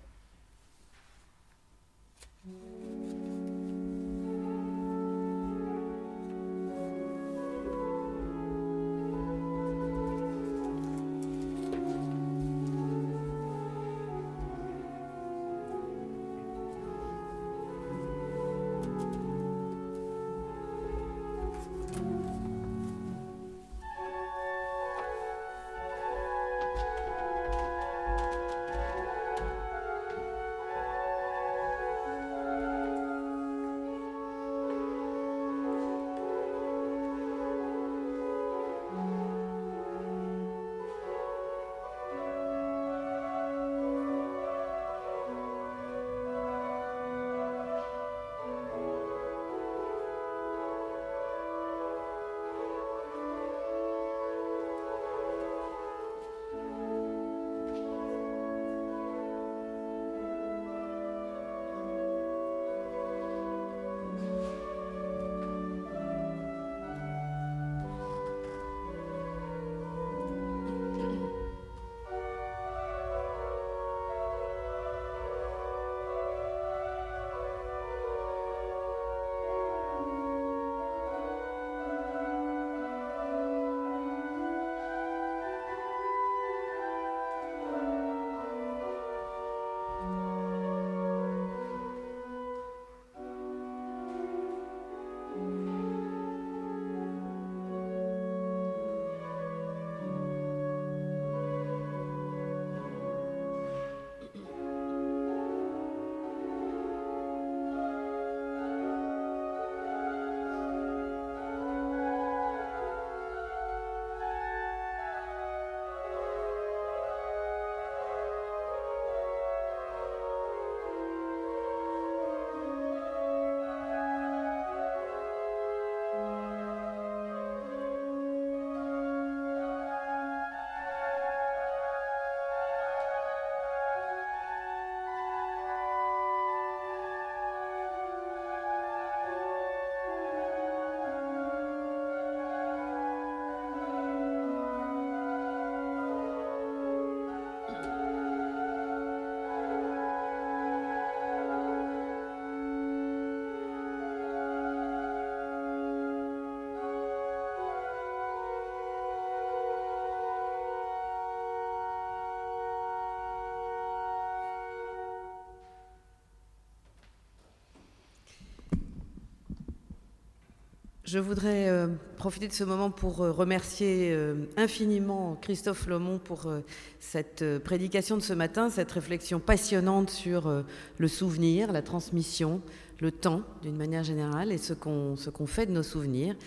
Je voudrais profiter de ce moment pour remercier infiniment Christophe Lomont pour cette prédication de ce matin, cette réflexion passionnante sur le souvenir, la transmission, le temps d'une manière générale et ce qu'on fait de nos souvenirs.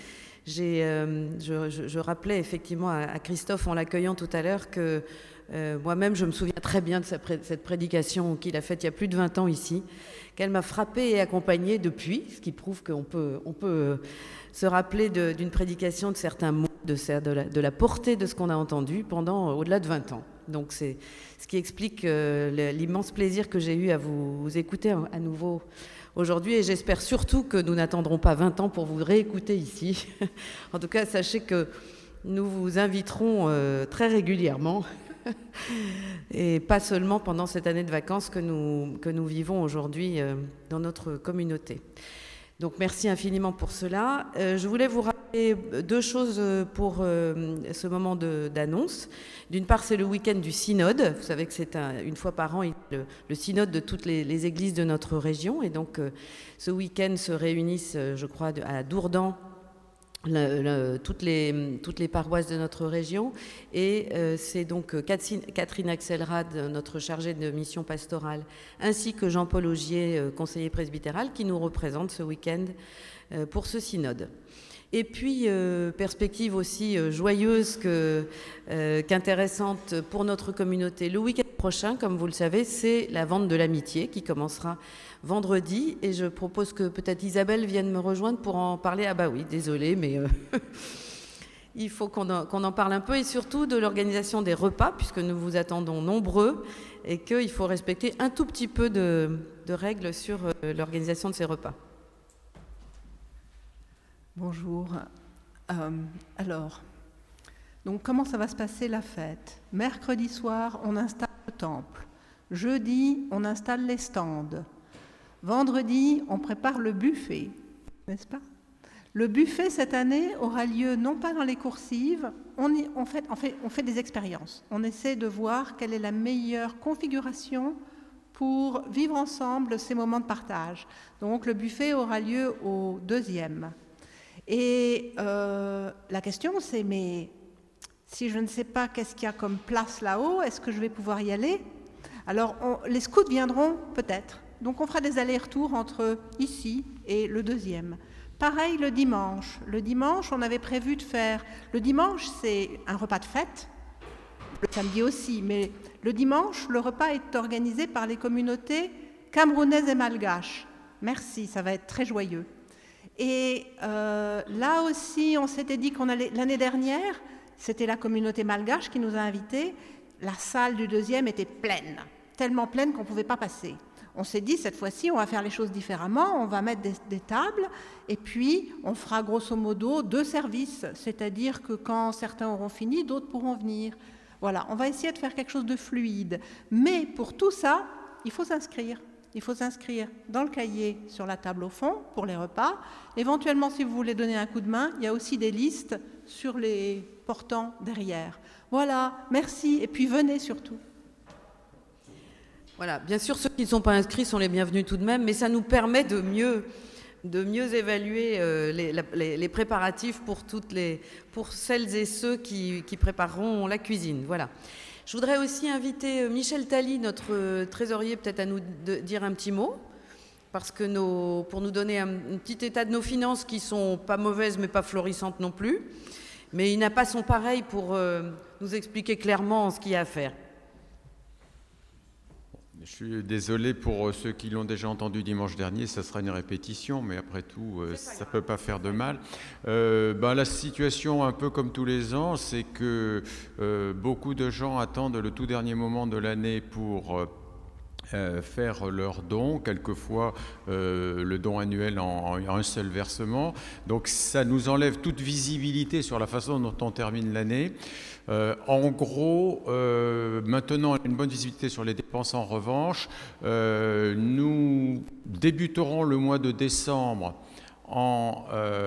Je rappelais effectivement à Christophe en l'accueillant tout à l'heure que moi-même je me souviens très bien de cette prédication qu'il a faite il y a plus de 20 ans ici, qu'elle m'a frappée et accompagnée depuis, ce qui prouve qu'on peut se rappeler d'une prédication, de certains mots, de la portée de ce qu'on a entendu pendant au-delà de 20 ans. Donc c'est ce qui explique l'immense plaisir que j'ai eu à vous écouter à nouveau aujourd'hui, et j'espère surtout que nous n'attendrons pas 20 ans pour vous réécouter ici. En tout cas, sachez que nous vous inviterons très régulièrement et pas seulement pendant cette année de vacances que nous vivons aujourd'hui dans notre communauté. Donc merci infiniment pour cela. Je voulais vous rappeler deux choses pour ce moment d'annonce. D'une part, c'est le week-end du synode. Vous savez que c'est une fois par an le synode de toutes les églises de notre région. Et donc ce week-end se réunissent, je crois, à Dourdan, toutes les paroisses de notre région, et c'est donc Catherine Axelrad, notre chargée de mission pastorale, ainsi que Jean-Paul Augier, conseiller presbytéral, qui nous représente ce week-end pour ce synode. Et puis, perspective aussi joyeuse qu'intéressante pour notre communauté. Le week-end prochain, comme vous le savez, c'est la vente de l'amitié qui commencera vendredi. Et je propose que peut-être Isabelle vienne me rejoindre pour en parler. Ah bah oui, désolée, mais il faut qu'on en parle un peu. Et surtout de l'organisation des repas, puisque nous vous attendons nombreux et qu'il faut respecter un tout petit peu de règles sur l'organisation de ces repas. Bonjour. Alors, donc comment ça va se passer la fête? Mercredi soir, on installe le temple. Jeudi, on installe les stands. Vendredi, on prépare le buffet, n'est-ce pas? Le buffet, cette année, aura lieu non pas dans les coursives, on fait des expériences. On essaie de voir quelle est la meilleure configuration pour vivre ensemble ces moments de partage. Donc le buffet aura lieu au 2e. Et la question, c'est, mais si je ne sais pas qu'est-ce qu'il y a comme place là-haut, est-ce que je vais pouvoir y aller? Alors, les scouts viendront peut-être. Donc, on fera des allers-retours entre ici et le 2e. Pareil le dimanche. Le dimanche, on avait prévu de faire... Le dimanche, c'est un repas de fête. Le samedi aussi. Mais le dimanche, le repas est organisé par les communautés camerounaises et malgaches. Merci, ça va être très joyeux. Et là aussi, on s'était dit qu'on allait... L'année dernière, c'était la communauté malgache qui nous a invités. La salle du 2e était pleine, tellement pleine qu'on ne pouvait pas passer. On s'est dit, cette fois-ci, on va faire les choses différemment, on va mettre des tables, et puis on fera grosso modo 2 services, c'est-à-dire que quand certains auront fini, d'autres pourront venir. Voilà, on va essayer de faire quelque chose de fluide. Mais pour tout ça, il faut s'inscrire. Il faut s'inscrire dans le cahier sur la table au fond pour les repas. Éventuellement, si vous voulez donner un coup de main, il y a aussi des listes sur les portants derrière. Voilà, merci, et puis venez surtout. Voilà, bien sûr, ceux qui ne sont pas inscrits sont les bienvenus tout de même, mais ça nous permet de mieux évaluer les préparatifs pour celles et ceux qui prépareront la cuisine. Voilà. Je voudrais aussi inviter Michel Tally, notre trésorier, peut-être à nous dire un petit mot, parce que pour nous donner un petit état de nos finances qui ne sont pas mauvaises mais pas florissantes non plus. Mais il n'a pas son pareil pour nous expliquer clairement ce qu'il y a à faire. Je suis désolé pour ceux qui l'ont déjà entendu dimanche dernier, ça sera une répétition, mais après tout, ça ne peut pas faire de mal. La situation, un peu comme tous les ans, c'est que beaucoup de gens attendent le tout dernier moment de l'année pour faire leur don, quelquefois le don annuel en un seul versement. Donc ça nous enlève toute visibilité sur la façon dont on termine l'année. En gros, maintenant, une bonne visibilité sur les dépenses. En revanche, nous débuterons le mois de décembre en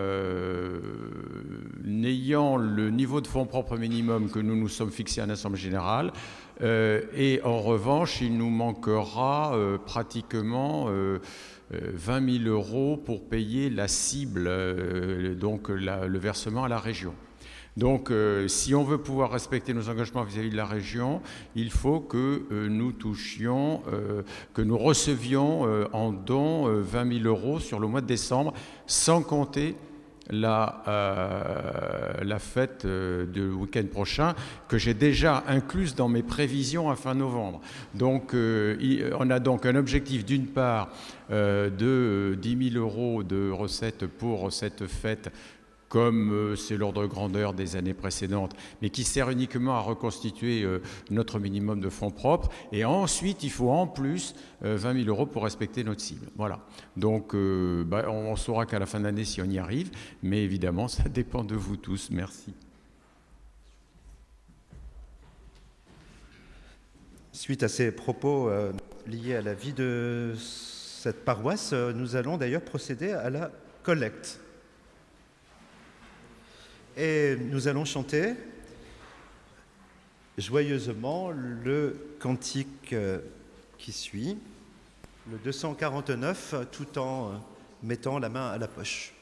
ayant le niveau de fonds propres minimum que nous nous sommes fixés à l'Assemblée générale. Et en revanche, il nous manquera pratiquement 20 000 euros pour payer la cible, donc le versement à la région. Donc, si on veut pouvoir respecter nos engagements vis-à-vis de la région, il faut que nous touchions, que nous recevions en don 20 000 euros sur le mois de décembre, sans compter la fête du week-end prochain, que j'ai déjà incluse dans mes prévisions à fin novembre. Donc, on a donc un objectif d'une part de 10 000 euros de recettes pour cette fête, comme c'est l'ordre de grandeur des années précédentes, mais qui sert uniquement à reconstituer notre minimum de fonds propres. Et ensuite, il faut en plus 20 000 euros pour respecter notre cible. Voilà. Donc, on saura qu'à la fin de l'année si on y arrive, mais évidemment, ça dépend de vous tous. Merci. Suite à ces propos liés à la vie de cette paroisse, nous allons d'ailleurs procéder à la collecte. Et nous allons chanter joyeusement le cantique qui suit, le 249, tout en mettant la main à la poche.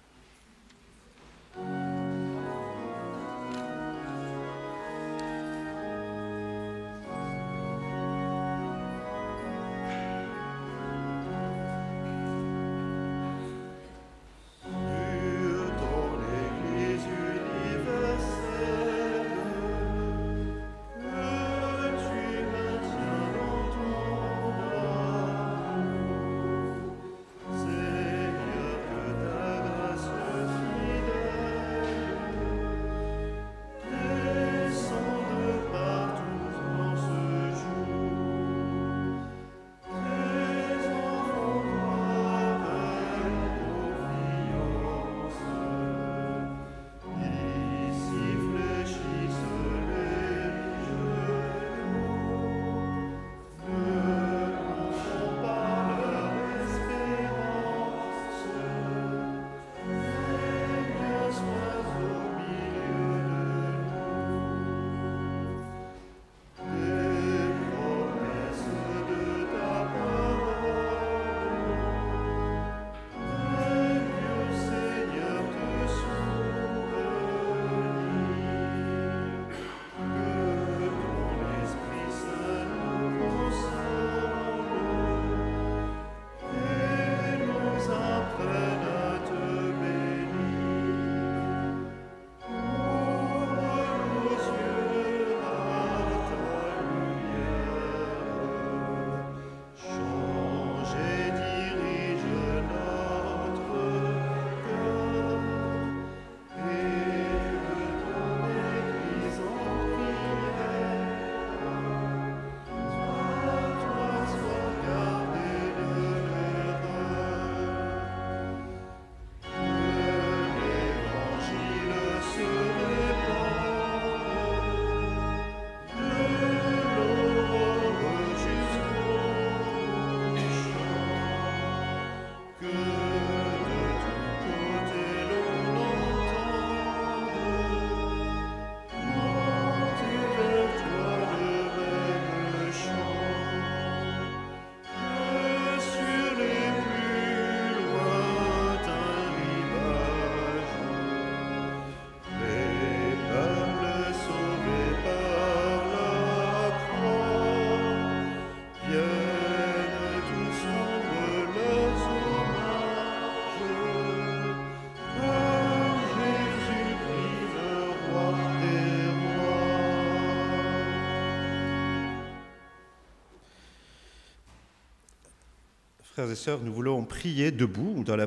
Frères et sœurs, nous voulons prier debout dans la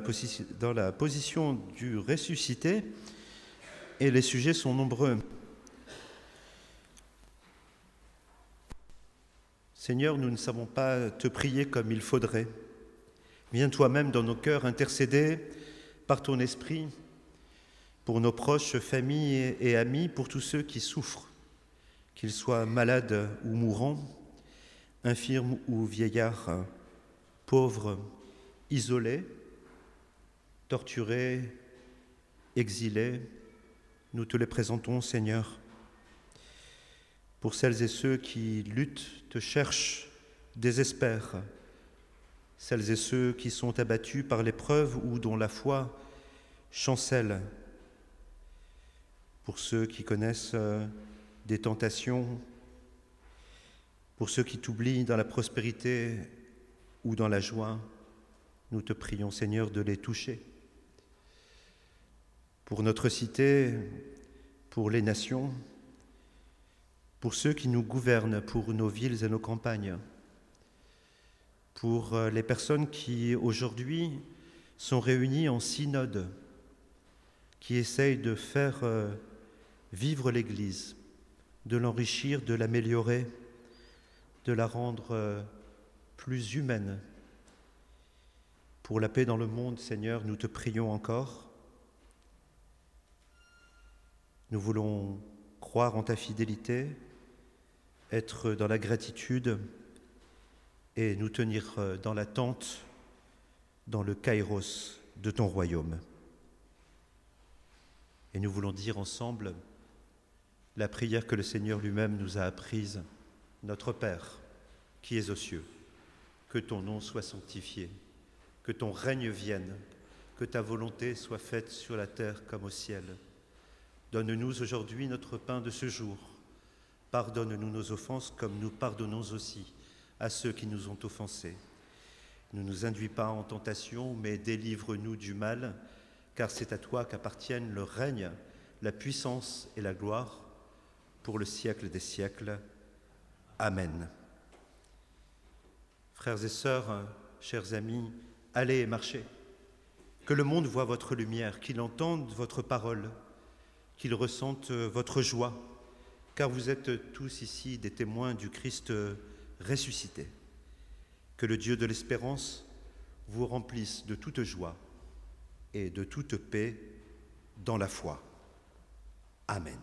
position du ressuscité, et les sujets sont nombreux. Seigneur, nous ne savons pas te prier comme il faudrait. Viens toi-même dans nos cœurs intercéder par ton esprit pour nos proches, familles et amis, pour tous ceux qui souffrent, qu'ils soient malades ou mourants, infirmes ou vieillards, pauvres, isolés, torturés, exilés. Nous te les présentons, Seigneur. Pour celles et ceux qui luttent, te cherchent, désespèrent, celles et ceux qui sont abattus par l'épreuve ou dont la foi chancelle, pour ceux qui connaissent des tentations, pour ceux qui t'oublient dans la prospérité ou dans la joie, nous te prions, Seigneur, de les toucher. Pour notre cité, pour les nations, pour ceux qui nous gouvernent, pour nos villes et nos campagnes, pour les personnes qui, aujourd'hui, sont réunies en synode, qui essayent de faire vivre l'Église, de l'enrichir, de l'améliorer, de la rendre plus humaine. Pour la paix dans le monde, Seigneur, nous te prions encore. Nous voulons croire en ta fidélité, être dans la gratitude et nous tenir dans l'attente, dans le kairos de ton royaume. Et nous voulons dire ensemble la prière que le Seigneur lui-même nous a apprise. Notre Père, qui es aux cieux, que ton nom soit sanctifié, que ton règne vienne, que ta volonté soit faite sur la terre comme au ciel. Donne-nous aujourd'hui notre pain de ce jour. Pardonne-nous nos offenses comme nous pardonnons aussi à ceux qui nous ont offensés. Ne nous induis pas en tentation, mais délivre-nous du mal, car c'est à toi qu'appartiennent le règne, la puissance et la gloire, pour le siècle des siècles. Amen. Frères et sœurs, chers amis, allez et marchez. Que le monde voie votre lumière, qu'il entende votre parole, qu'il ressente votre joie, car vous êtes tous ici des témoins du Christ ressuscité. Que le Dieu de l'espérance vous remplisse de toute joie et de toute paix dans la foi. Amen.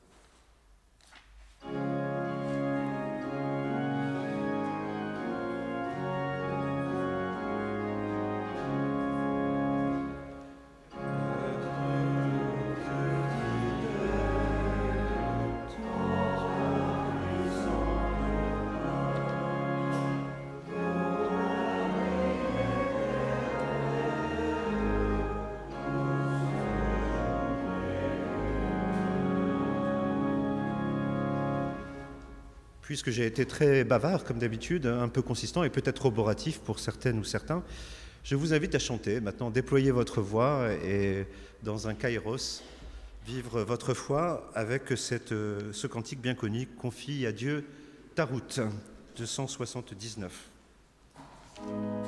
Puisque j'ai été très bavard, comme d'habitude, un peu consistant et peut-être roboratif pour certaines ou certains, je vous invite à chanter. Maintenant, déployer votre voix et, dans un kairos, vivre votre foi avec ce cantique bien connu, « Confie à Dieu ta route », 279.